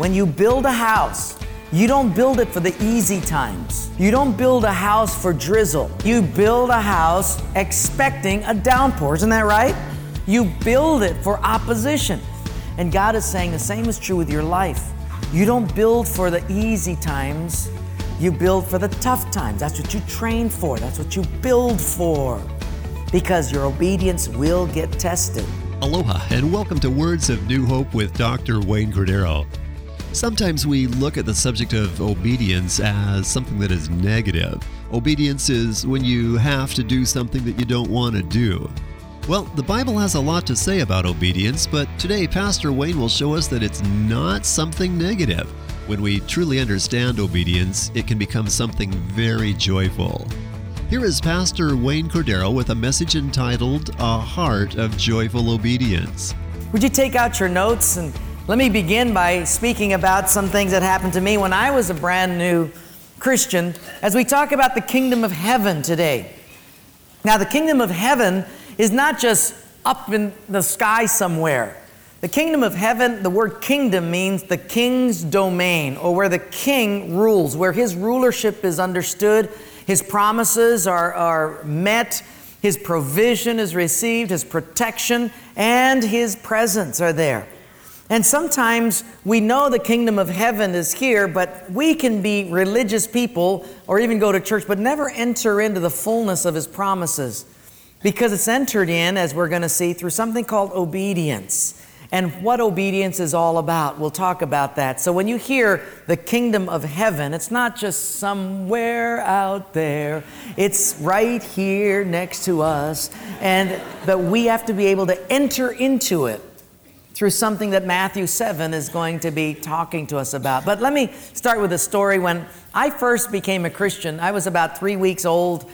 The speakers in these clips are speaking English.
When you build a house, you don't build it for the easy times. You don't build a house for drizzle. You build a house expecting a downpour. Isn't that right? You build it for opposition. And God is saying the same is true with your life. You don't build for the easy times. You build for the tough times. That's what you train for. That's what you build for. Because your obedience will get tested. Aloha and welcome to Words of New Hope with Dr. Wayne Cordero. Sometimes we look at the subject of obedience as something that is negative. Obedience is when you have to do something that you don't want to do. Well, the Bible has a lot to say about obedience, but today Pastor Wayne will show us that it's not something negative. When we truly understand obedience, it can become something very joyful. Here is Pastor Wayne Cordero with a message entitled, A Heart of Joyful Obedience. Would you take out your notes and let me begin by speaking about some things that happened to me when I was a brand new Christian as we talk about the kingdom of heaven today. Now, the kingdom of heaven is not just up in the sky somewhere. The kingdom of heaven, the word kingdom means the king's domain, or where the king rules, where his rulership is understood, his promises are met, his provision is received, his protection, and his presence are there. And sometimes we know the kingdom of heaven is here, but we can be religious people or even go to church, but never enter into the fullness of his promises. Because it's entered in, as we're going to see, through something called obedience. And what obedience is all about, we'll talk about that. So when you hear the kingdom of heaven, it's not just somewhere out there. It's right here next to us. And that we have to be able to enter into it through something that Matthew 7 is going to be talking to us about. But let me start with a story. When I first became a Christian, I was about 3 weeks old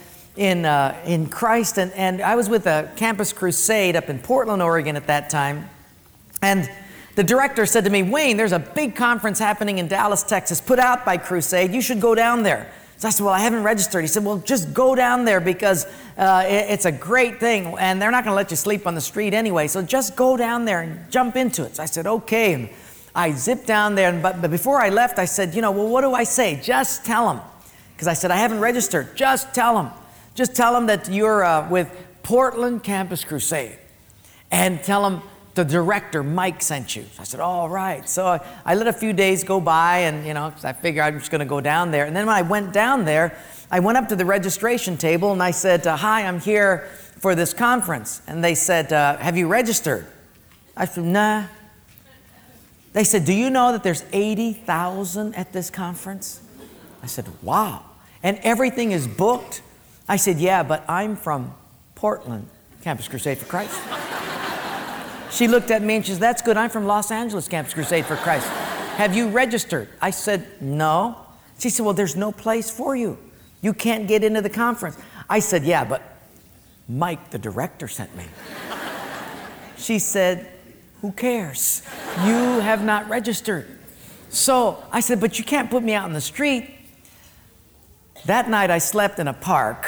in Christ, and I was with a campus crusade up in Portland, Oregon at that time. And the director said to me, Wayne, there's a big conference happening in Dallas, Texas, put out by Crusade. You should go down there. So I said, well, I haven't registered. He said, well, just go down there because it's a great thing, and they're not going to let you sleep on the street anyway. So just go down there and jump into it. So I said, okay. And I zipped down there, but before I left, I said, well, what do I say? Just tell them. Because I said, I haven't registered. Just tell them. Just tell them that you're with Portland Campus Crusade. And tell them the director, Mike, sent you. So I said, all right. So I let a few days go by, and, 'cause I figured I'm just going to go down there. And then when I went down there, I went up to the registration table, and I said, hi, I'm here for this conference. And they said, have you registered? I said, nah. They said, do you know that there's 80,000 at this conference? I said, wow. And everything is booked? I said, yeah, but I'm from Portland, Campus Crusade for Christ. She looked at me and she said, that's good. I'm from Los Angeles, Campus Crusade for Christ. Have you registered? I said, no. She said, well, there's no place for you. You can't get into the conference. I said, yeah, but Mike, the director, sent me. She said, who cares? You have not registered. So I said, but you can't put me out in the street. That night I slept in a park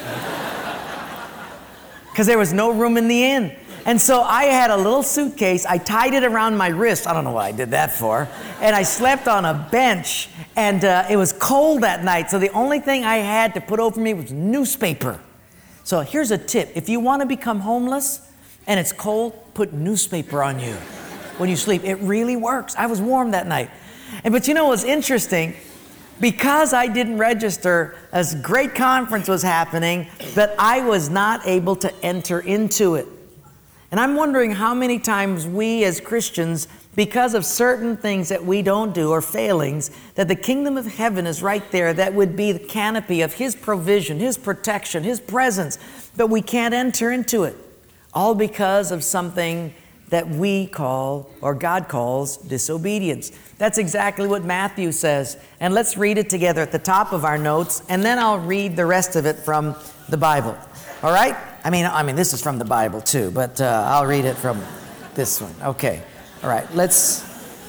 because there was no room in the inn. And so I had a little suitcase. I tied it around my wrist. I don't know what I did that for. And I slept on a bench. And it was cold that night. So the only thing I had to put over me was newspaper. So here's a tip. If you want to become homeless and it's cold, put newspaper on you when you sleep. It really works. I was warm that night. But what's interesting? Because I didn't register, a great conference was happening, but I was not able to enter into it. And I'm wondering how many times we as Christians, because of certain things that we don't do or failings, that the kingdom of heaven is right there, that would be the canopy of his provision, his protection, his presence, but we can't enter into it. All because of something that we call, or God calls, disobedience. That's exactly what Matthew says. And let's read it together at the top of our notes, and then I'll read the rest of it from the Bible. All right? I mean, this is from the Bible too, but I'll read it from this one. Okay. All right. Let's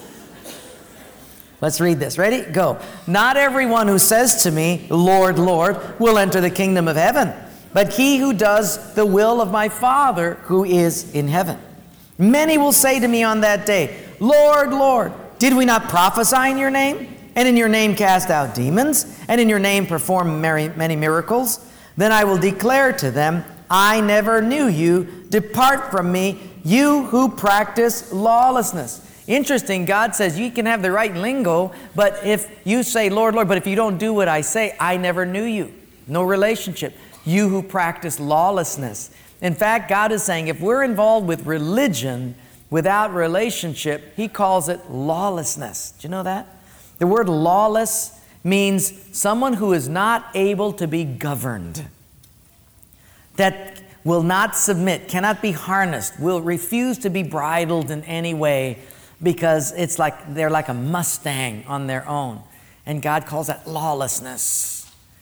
read this. Ready? Go. Not everyone who says to me, Lord, Lord, will enter the kingdom of heaven, but he who does the will of my Father who is in heaven. Many will say to me on that day, Lord, Lord, Did we not prophesy in your name? And in your name cast out demons? And in your name perform many miracles? Then I will declare to them, I never knew you. Depart from me, you who practice lawlessness. Interesting, God says you can have the right lingo, but if you say, Lord, Lord, but if you don't do what I say, I never knew you. No relationship. You who practice lawlessness. In fact, God is saying if we're involved with religion without relationship, He calls it lawlessness. Do you know that? The word lawless means someone who is not able to be governed, that will not submit, cannot be harnessed, will refuse to be bridled in any way because it's like they're like a Mustang on their own. And God calls that lawlessness.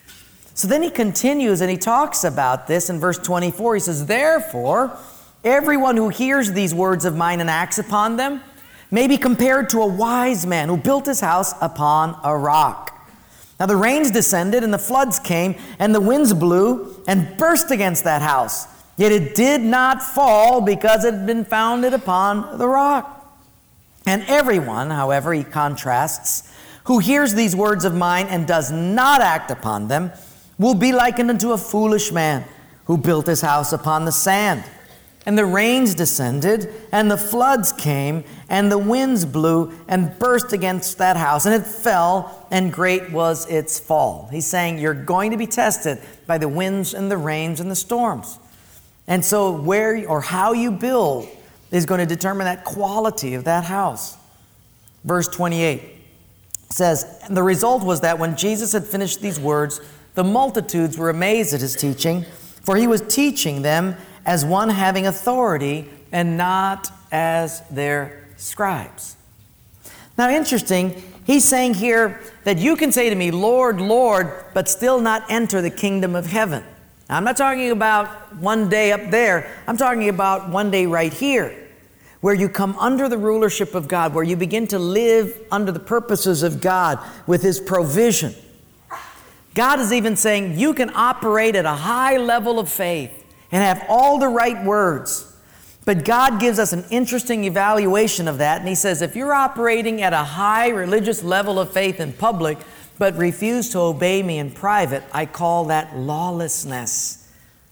So then He continues and He talks about this in verse 24. He says, therefore, everyone who hears these words of mine and acts upon them may be compared to a wise man who built his house upon a rock. Now the rains descended and the floods came and the winds blew and burst against that house. Yet it did not fall because it had been founded upon the rock. And everyone, however, he contrasts, who hears these words of mine and does not act upon them will be likened unto a foolish man who built his house upon the sand. And the rains descended, and the floods came, and the winds blew and burst against that house, and it fell, and great was its fall. He's saying you're going to be tested by the winds and the rains and the storms. And so where or how you build is going to determine that quality of that house. Verse 28 says, and the result was that when Jesus had finished these words, the multitudes were amazed at His teaching, for He was teaching them as one having authority and not as their scribes. Now, interesting, He's saying here that you can say to me, Lord, Lord, but still not enter the kingdom of heaven. Now, I'm not talking about one day up there. I'm talking about one day right here, where you come under the rulership of God, where you begin to live under the purposes of God with His provision. God is even saying you can operate at a high level of faith and have all the right words. But God gives us an interesting evaluation of that. And He says, if you're operating at a high religious level of faith in public, but refuse to obey me in private, I call that lawlessness.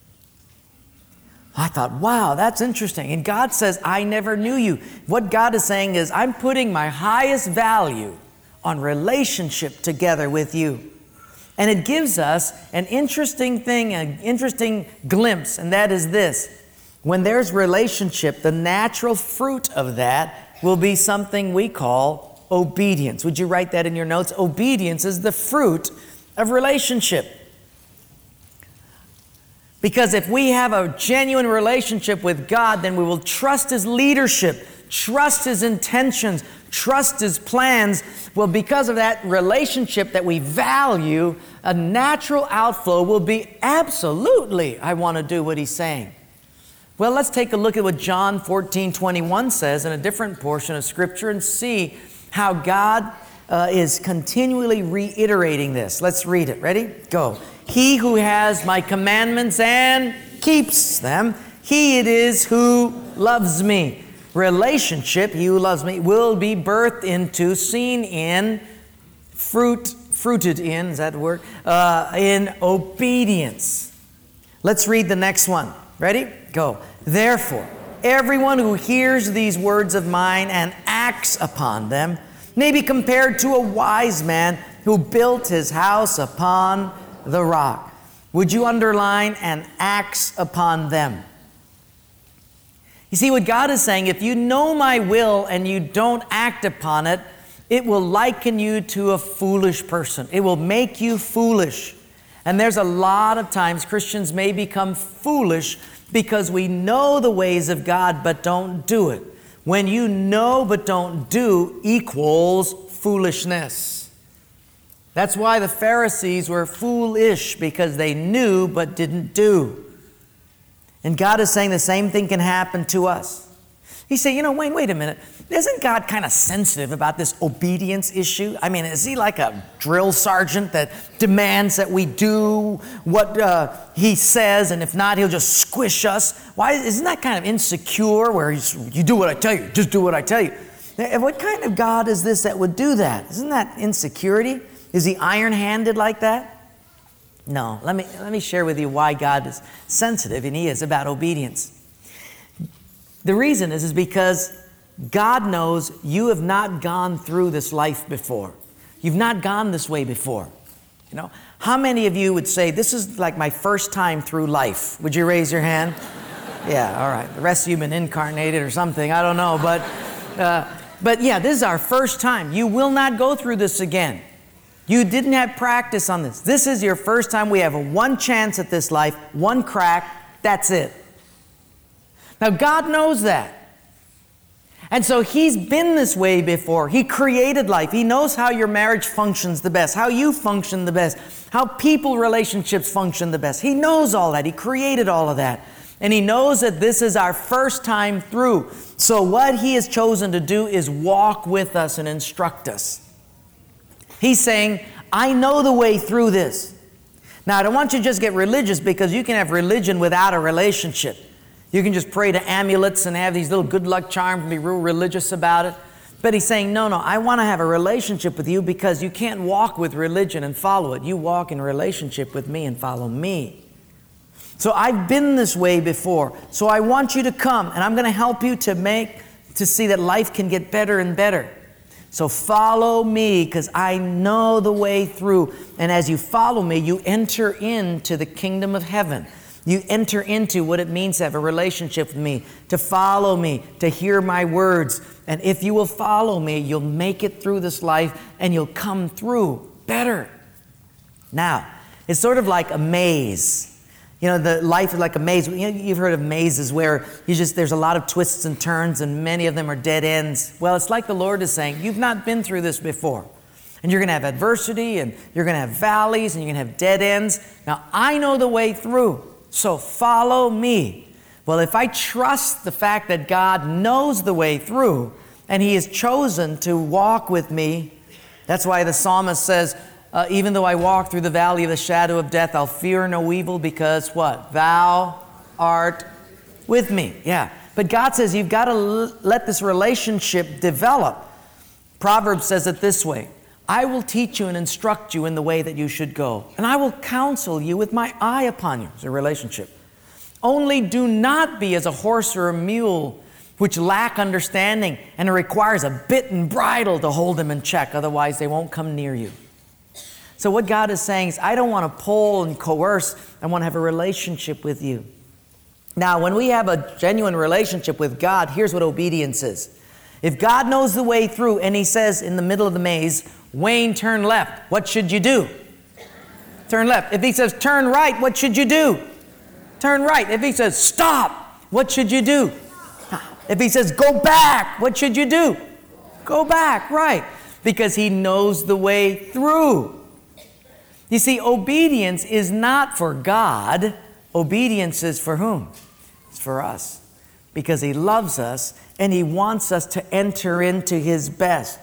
I thought, wow, that's interesting. And God says, I never knew you. What God is saying is, I'm putting my highest value on relationship together with you. And it gives us an interesting thing, an interesting glimpse, and that is this. When there's relationship, the natural fruit of that will be something we call obedience. Would you write that in your notes? Obedience is the fruit of relationship. Because if we have a genuine relationship with God, then we will trust His leadership, trust His intentions, trust His plans. Well, because of that relationship that we value, a natural outflow will be absolutely, I want to do what He's saying. Well, let's take a look at what John 14:21 says in a different portion of Scripture and see how God is continually reiterating this. Let's read it. Ready? Go. He who has my commandments and keeps them, he it is who loves me. Relationship, he who loves me, will be birthed into, seen in, fruited in, is that the word? In obedience. Let's read the next one. Ready? Go. Therefore, everyone who hears these words of mine and acts upon them may be compared to a wise man who built his house upon the rock. Would you underline and acts upon them? You see what God is saying, if you know my will and you don't act upon it, it will liken you to a foolish person. It will make you foolish. And there's a lot of times Christians may become foolish because we know the ways of God but don't do it. When you know but don't do equals foolishness. That's why the Pharisees were foolish, because they knew but didn't do. And God is saying the same thing can happen to us. He said, Wayne, wait a minute. Isn't God kind of sensitive about this obedience issue? I mean, is He like a drill sergeant that demands that we do what He says, and if not, He'll just squish us? Why isn't that kind of insecure where you do what I tell you, just do what I tell you? What kind of God is this that would do that? Isn't that insecurity? Is he iron-handed like that? No. Let me share with you why God is sensitive, and he is, about obedience. The reason is because God knows you have not gone through this life before. You've not gone this way before. You know, how many of you would say, this is like my first time through life? Would you raise your hand? Yeah, all right. The rest of you have been incarnated or something. I don't know. But yeah, this is our first time. You will not go through this again. You didn't have practice on this. This is your first time. We have one chance at this life, one crack. That's it. Now, God knows that. And so he's been this way before. He created life. He knows how your marriage functions the best, how you function the best, how people relationships function the best. He knows all that. He created all of that. And he knows that this is our first time through. So what he has chosen to do is walk with us and instruct us. He's saying, I know the way through this. Now, I don't want you to just get religious, because you can have religion without a relationship. You can just pray to amulets and have these little good luck charms and be real religious about it. But he's saying, no, I want to have a relationship with you, because you can't walk with religion and follow it. You walk in relationship with me and follow me. So I've been this way before. So I want you to come, and I'm going to help you to see that life can get better and better. So follow me, because I know the way through. And as you follow me, you enter into the kingdom of heaven. You enter into what it means to have a relationship with me, to follow me, to hear my words. And if you will follow me, you'll make it through this life, and you'll come through better. Now, it's sort of like a maze. You know, the life is like a maze. You've heard of mazes where there's a lot of twists and turns, and many of them are dead ends. Well, it's like the Lord is saying, you've not been through this before. And you're going to have adversity, and you're going to have valleys, and you're going to have dead ends. Now, I know the way through. So follow me. Well, if I trust the fact that God knows the way through, and he has chosen to walk with me, that's why the psalmist says, even though I walk through the valley of the shadow of death, I'll fear no evil, because what? Thou art with me. Yeah. But God says you've got to let this relationship develop. Proverbs says it this way: I will teach you and instruct you in the way that you should go, and I will counsel you with my eye upon you. It's a relationship. Only do not be as a horse or a mule, which lack understanding, and it requires a bit and bridle to hold them in check. Otherwise, they won't come near you. So what God is saying is, I don't want to pull and coerce. I want to have a relationship with you. Now, when we have a genuine relationship with God, here's what obedience is. If God knows the way through, and he says in the middle of the maze, Wayne, turn left, what should you do? Turn left. If he says turn right, what should you do? Turn right. If he says stop, what should you do? If he says go back, what should you do? Go back, right. Because he knows the way through. You see, obedience is not for God. Obedience is for whom? It's for us. Because he loves us, and he wants us to enter into his best.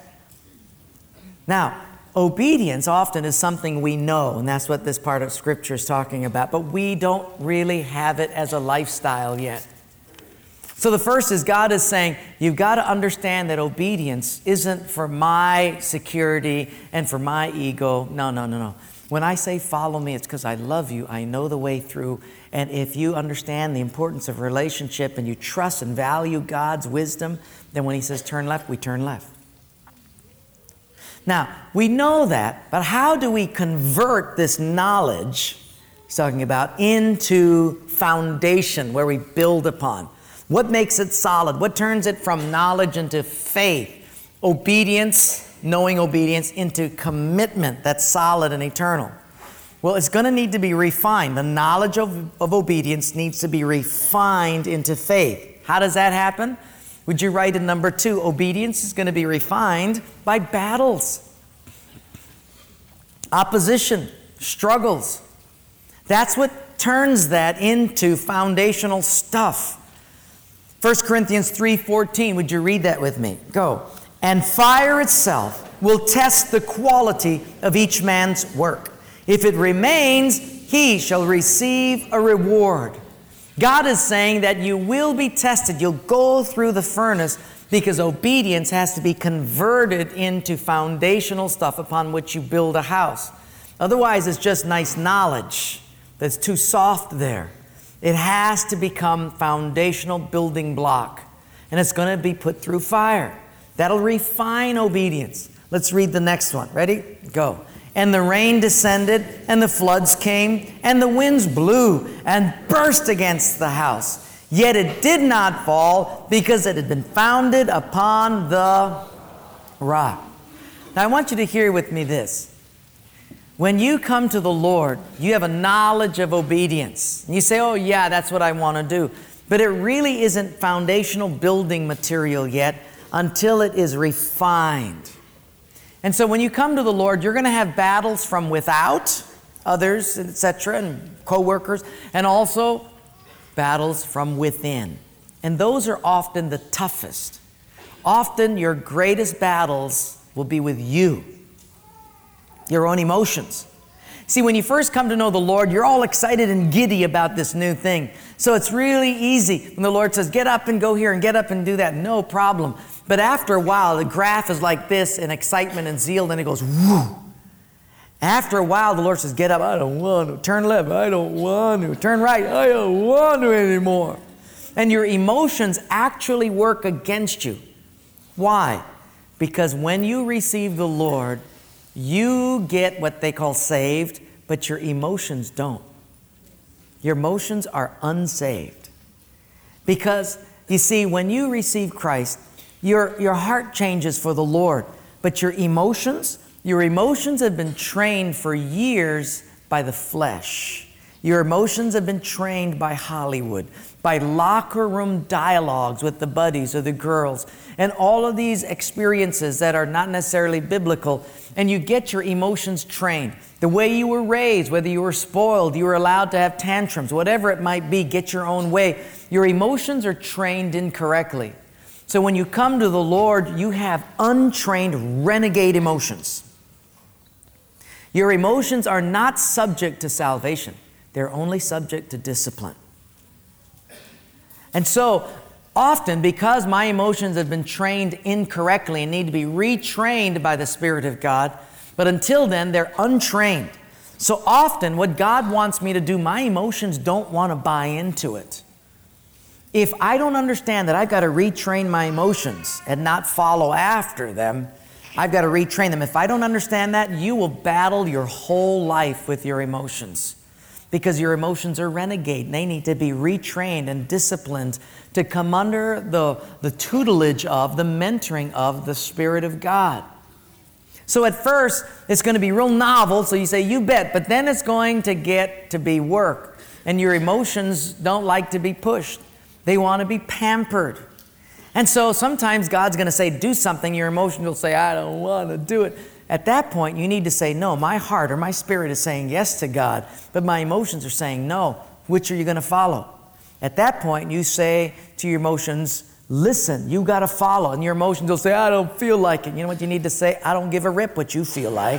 Now, obedience often is something we know, and that's what this part of Scripture is talking about, but we don't really have it as a lifestyle yet. So the first is, God is saying, you've got to understand that obedience isn't for my security and for my ego. No. When I say follow me, it's because I love you. I know the way through. And if you understand the importance of relationship and you trust and value God's wisdom, then when he says turn left, we turn left. Now, we know that, but how do we convert this knowledge he's talking about into foundation where we build upon? What makes it solid? What turns it from knowledge into faith? Obedience, knowing obedience, into commitment that's solid and eternal. Well, it's going to need to be refined. The knowledge of obedience needs to be refined into faith. How does that happen? Would you write in number 2, obedience is going to be refined by battles, opposition, struggles. That's what turns that into foundational stuff. 1 Corinthians 3:14, would you read that with me? Go. And fire itself will test the quality of each man's work. If it remains, he shall receive a reward. God is saying that you will be tested. You'll go through the furnace because obedience has to be converted into foundational stuff upon which you build a house. Otherwise, it's just nice knowledge that's too soft there. It has to become foundational building block. And it's going to be put through fire. That'll refine obedience. Let's read the next one. Ready? Go. And the rain descended, and the floods came, and the winds blew and burst against the house. Yet it did not fall, because it had been founded upon the rock. Now I want you to hear with me this. When you come to the Lord, you have a knowledge of obedience. And you say, oh yeah, that's what I want to do. But it really isn't foundational building material yet until it is refined. And so when you come to the Lord, you're going to have battles from without, others, etc., and co-workers, and also battles from within. And those are often the toughest. Often your greatest battles will be with you, your own emotions. See, when you first come to know the Lord, you're all excited and giddy about this new thing. So it's really easy when the Lord says, get up and go here and get up and do that. No problem. But after a while, the graph is like this in excitement and zeal, then it goes, whoo. After a while, the Lord says, get up. I don't want to. Turn left. I don't want to. Turn right. I don't want to anymore. And your emotions actually work against you. Why? Because when you receive the Lord, you get what they call saved, but your emotions don't. Your emotions are unsaved. Because, you see, when you receive Christ, your heart changes for the Lord, but your emotions have been trained for years by the flesh. Your emotions have been trained by Hollywood, by locker room dialogues with the buddies or the girls, and all of these experiences that are not necessarily biblical, and you get your emotions trained. The way you were raised, whether you were spoiled, you were allowed to have tantrums, whatever it might be, get your own way. Your emotions are trained incorrectly. So when you come to the Lord, you have untrained renegade emotions. Your emotions are not subject to salvation. They're only subject to discipline. And so often, because my emotions have been trained incorrectly and need to be retrained by the Spirit of God, but until then, they're untrained. So often, what God wants me to do, my emotions don't want to buy into it. If I don't understand that I've got to retrain my emotions and not follow after them, I've got to retrain them. If I don't understand that, you will battle your whole life with your emotions, because your emotions are renegade. They need to be retrained and disciplined to come under the tutelage of, the mentoring of the Spirit of God. So at first, it's going to be real novel, so you say, you bet, but then it's going to get to be work. And your emotions don't like to be pushed. They want to be pampered. And so sometimes God's going to say, do something. Your emotions will say, I don't want to do it. At that point, you need to say, no, my heart or my spirit is saying yes to God, but my emotions are saying no. Which are you going to follow? At that point, you say to your emotions, listen, you got to follow. And your emotions will say, I don't feel like it. You know what you need to say? I don't give a rip what you feel like.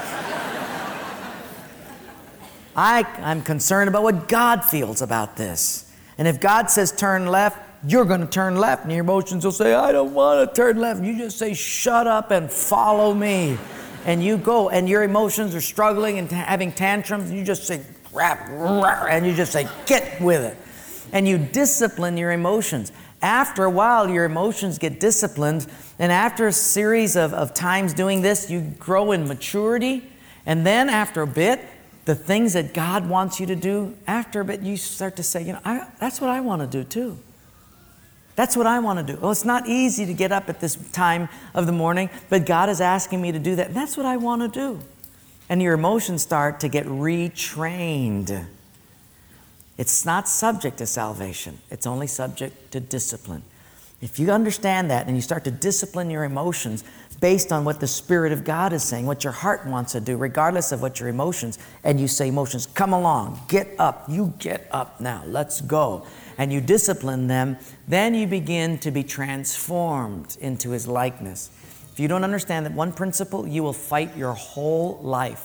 I'm concerned about what God feels about this. And if God says turn left, you're going to turn left. And your emotions will say, I don't want to turn left. And you just say, shut up and follow me. And you go, and your emotions are struggling and having tantrums. And you just say, rap, and you just say, get with it. And you discipline your emotions. After a while, your emotions get disciplined. And after a series of times doing this, you grow in maturity. And then after a bit, the things that God wants you to do, after a bit, you start to say, that's what I want to do too. That's what I want to do. Well, it's not easy to get up at this time of the morning, but God is asking me to do that. That's what I want to do. And your emotions start to get retrained. It's not subject to salvation. It's only subject to discipline. If you understand that and you start to discipline your emotions based on what the Spirit of God is saying, what your heart wants to do, regardless of what your emotions, and you say, emotions, come along, get up. You get up now. Let's go. And you discipline them, then you begin to be transformed into His likeness. If you don't understand that one principle, you will fight your whole life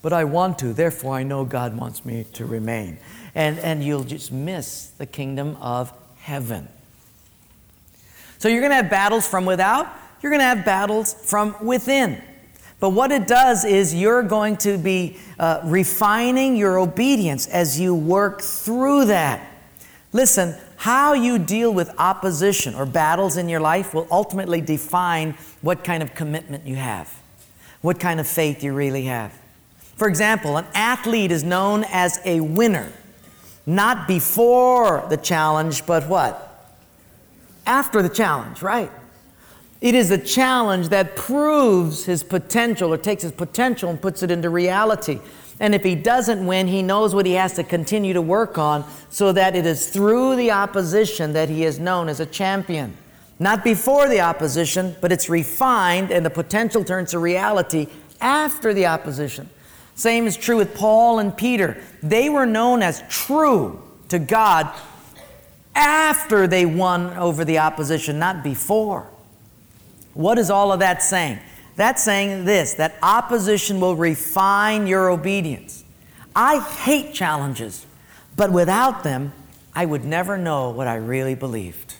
but I want to. Therefore, I know God wants me to remain. And you'll just miss the kingdom of heaven. So you're going to have battles from without. You're going to have battles from within. But what it does is you're going to be refining your obedience as you work through that. Listen, how you deal with opposition or battles in your life will ultimately define what kind of commitment you have, what kind of faith you really have. For example, an athlete is known as a winner, not before the challenge, but what? After the challenge, right? It is the challenge that proves his potential or takes his potential and puts it into reality. And if he doesn't win, he knows what he has to continue to work on so that it is through the opposition that he is known as a champion. Not before the opposition, but it's refined and the potential turns to reality after the opposition. Same is true with Paul and Peter. They were known as true to God after they won over the opposition, not before. What is all of that saying? That's saying this, that opposition will refine your obedience. I hate challenges, but without them, I would never know what I really believed.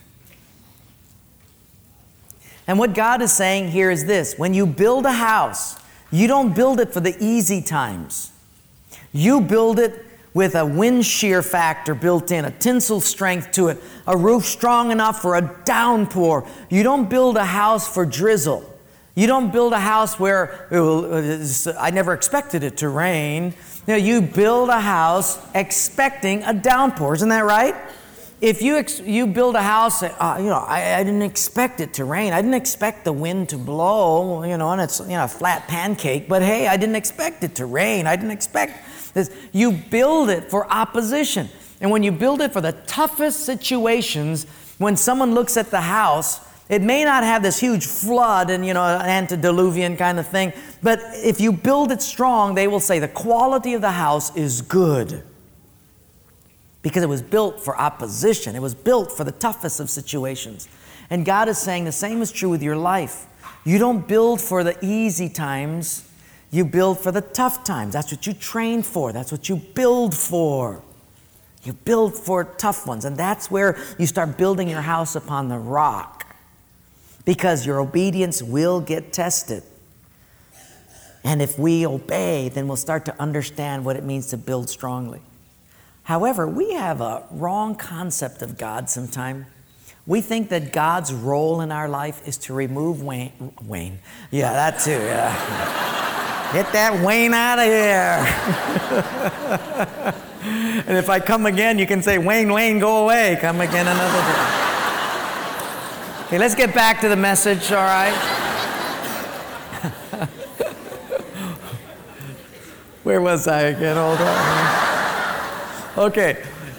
And what God is saying here is this, when you build a house, you don't build it for the easy times. You build it with a wind shear factor built in, a tensile strength to it, a roof strong enough for a downpour. You don't build a house for drizzle. You don't build a house where I never expected it to rain. You build a house expecting a downpour. Isn't that right? If you build a house, I didn't expect it to rain. I didn't expect the wind to blow, and it's a flat pancake. But hey, I didn't expect it to rain. I didn't expect this. You build it for opposition. And when you build it for the toughest situations, when someone looks at the house, it may not have this huge flood and, an antediluvian kind of thing. But if you build it strong, they will say the quality of the house is good. Because it was built for opposition. It was built for the toughest of situations. And God is saying the same is true with your life. You don't build for the easy times. You build for the tough times. That's what you train for. That's what you build for. You build for tough ones. And that's where you start building your house upon the rock. Because your obedience will get tested. And if we obey, then we'll start to understand what it means to build strongly. However, we have a wrong concept of God sometimes. We think that God's role in our life is to remove Wayne. Yeah, that too, yeah. Get that Wayne out of here. And if I come again, you can say, Wayne, go away. Come again another day. Okay, let's get back to the message, all right? Where was I again? Hold on. Okay,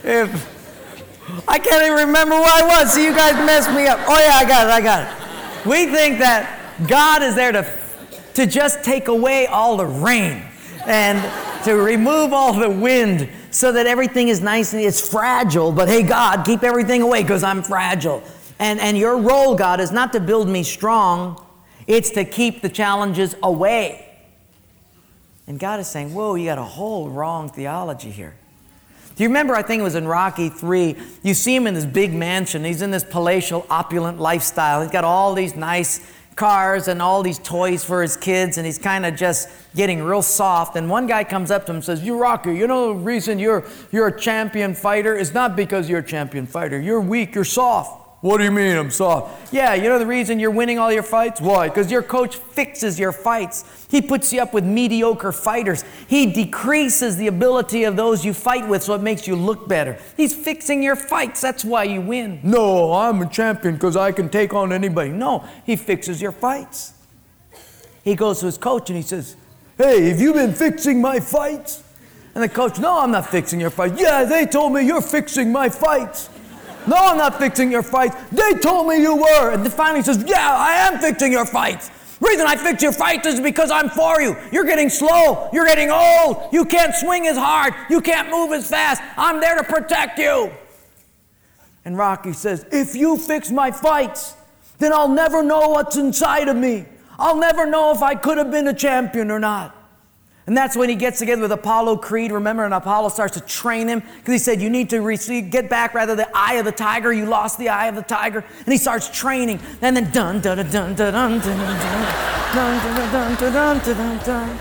I can't even remember where I was, so you guys messed me up. Oh yeah, I got it. We think that God is there to just take away all the rain and to remove all the wind so that everything is nice and it's fragile. But hey, God, keep everything away because I'm fragile. And your role, God, is not to build me strong. It's to keep the challenges away. And God is saying, whoa, you got a whole wrong theology here. Do you remember, I think it was in Rocky 3, you see him in this big mansion. He's in this palatial, opulent lifestyle. He's got all these nice cars and all these toys for his kids, and he's kind of just getting real soft. And one guy comes up to him and says, you Rocky, the reason you're a champion fighter is not because you're a champion fighter. You're weak, you're soft. What do you mean I'm soft? Yeah, the reason you're winning all your fights? Why? Because your coach fixes your fights. He puts you up with mediocre fighters. He decreases the ability of those you fight with so it makes you look better. He's fixing your fights. That's why you win. No, I'm a champion because I can take on anybody. No, he fixes your fights. He goes to his coach and he says, hey, have you been fixing my fights? And the coach, no, I'm not fixing your fights. Yeah, they told me you're fixing my fights. No, I'm not fixing your fights. They told me you were. And then finally he says, yeah, I am fixing your fights. The reason I fix your fights is because I'm for you. You're getting slow. You're getting old. You can't swing as hard. You can't move as fast. I'm there to protect you. And Rocky says, if you fix my fights, then I'll never know what's inside of me. I'll never know if I could have been a champion or not. And that's when he gets together with Apollo Creed, remember, and Apollo starts to train him because he said, you need to get back rather the eye of the tiger. You lost the eye of the tiger. And he starts training. And then dun dun dun dun dun dun dun dun dun dun dun dun.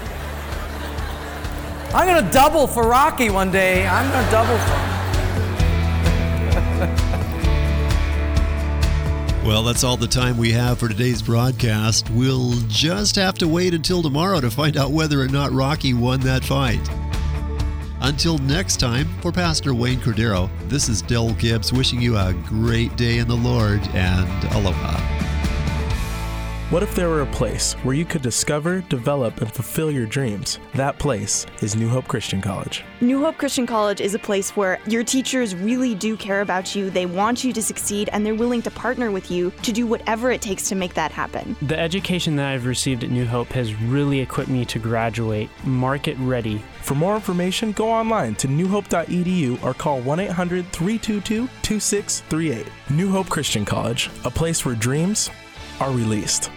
I'm going to double for Rocky one day. I'm going to double for Well, that's all the time we have for today's broadcast. We'll just have to wait until tomorrow to find out whether or not Rocky won that fight. Until next time, for Pastor Wayne Cordero, this is Del Gibbs wishing you a great day in the Lord and aloha. What if there were a place where you could discover, develop, and fulfill your dreams? That place is New Hope Christian College. New Hope Christian College is a place where your teachers really do care about you, they want you to succeed, and they're willing to partner with you to do whatever it takes to make that happen. The education that I've received at New Hope has really equipped me to graduate market ready. For more information, go online to newhope.edu or call 1-800-322-2638. New Hope Christian College, a place where dreams are released.